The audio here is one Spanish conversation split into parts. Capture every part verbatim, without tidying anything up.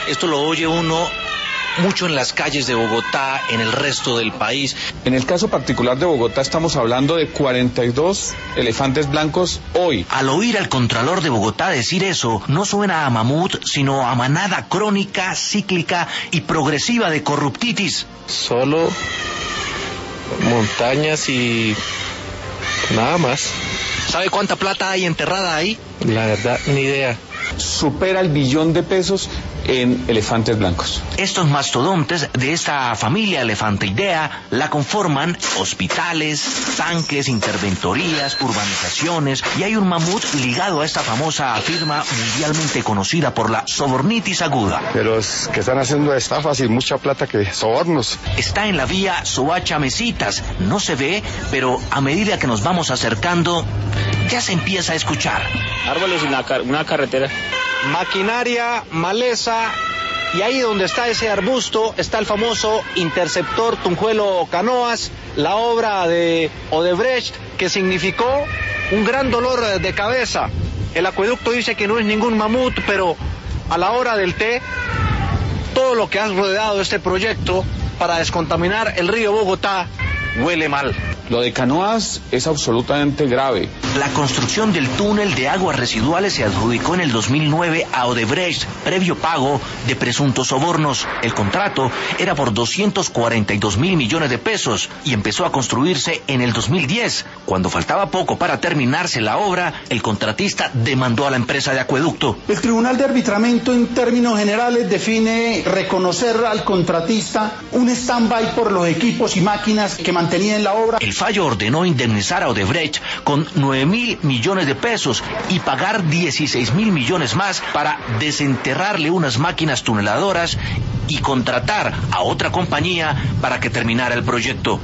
Esto lo oye uno mucho en las calles de Bogotá, en el resto del país. En el caso particular de Bogotá estamos hablando de cuarenta y dos elefantes blancos hoy. Al oír al Contralor de Bogotá decir eso, no suena a mamut, sino a manada crónica, cíclica y progresiva de corruptitis. Solo montañas y nada más. ¿Sabe cuánta plata hay enterrada ahí? La verdad, ni idea. Supera el billón de pesos en elefantes blancos. Estos mastodontes de esta familia elefanteidea la conforman hospitales, tanques, interventorías, urbanizaciones, y hay un mamut ligado a esta famosa firma mundialmente conocida por la sobornitis aguda. Pero es que están haciendo estafas y mucha plata que sobornos. Está en la vía Soacha-Mesitas, no se ve, pero a medida que nos vamos acercando, ya se empieza a escuchar. Árboles y una, car- una carretera. Maquinaria, maleza, y ahí donde está ese arbusto está el famoso interceptor Tunjuelo Canoas, la obra de Odebrecht que significó un gran dolor de cabeza. El acueducto dice que no es ningún mamut, pero a la hora del té, todo lo que ha rodeado este proyecto para descontaminar el río Bogotá huele mal. Lo de Canoas es absolutamente grave. La construcción del túnel de aguas residuales se adjudicó en el dos mil nueve a Odebrecht, previo pago de presuntos sobornos. El contrato era por doscientos cuarenta y dos mil millones de pesos y empezó a construirse en el dos mil diez. Cuando faltaba poco para terminarse la obra, el contratista demandó a la empresa de acueducto. El Tribunal de Arbitramiento en términos generales define reconocer al contratista un stand-by por los equipos y máquinas que mantenían la obra. El fallo ordenó indemnizar a Odebrecht con nueve mil millones de pesos y pagar dieciséis mil millones más para desenterrarle unas máquinas tuneladoras y contratar a otra compañía para que terminara el proyecto.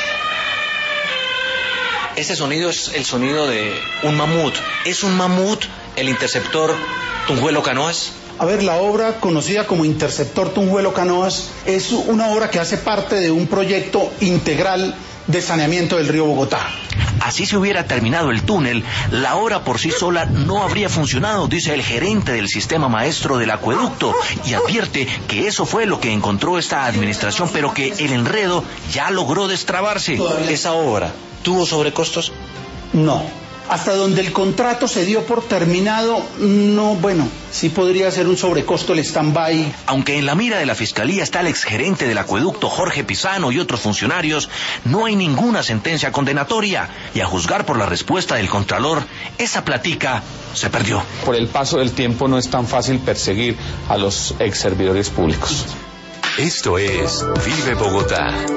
Ese sonido es el sonido de un mamut. ¿Es un mamut el interceptor Tunjuelo Canoas? A ver, la obra conocida como Interceptor Tunjuelo Canoas es una obra que hace parte de un proyecto integral de saneamiento del río Bogotá. Así se hubiera terminado el túnel, la obra por sí sola no habría funcionado, dice el gerente del sistema maestro del acueducto, y advierte que eso fue lo que encontró esta administración, pero que el enredo ya logró destrabarse. ¿Esa obra tuvo sobrecostos? No. Hasta donde el contrato se dio por terminado, no, bueno, sí podría ser un sobrecosto el stand-by. Aunque en la mira de la Fiscalía está el exgerente del acueducto Jorge Pisano y otros funcionarios, no hay ninguna sentencia condenatoria, y a juzgar por la respuesta del Contralor, esa platica se perdió. Por el paso del tiempo no es tan fácil perseguir a los ex servidores públicos. Esto es Vive Bogotá.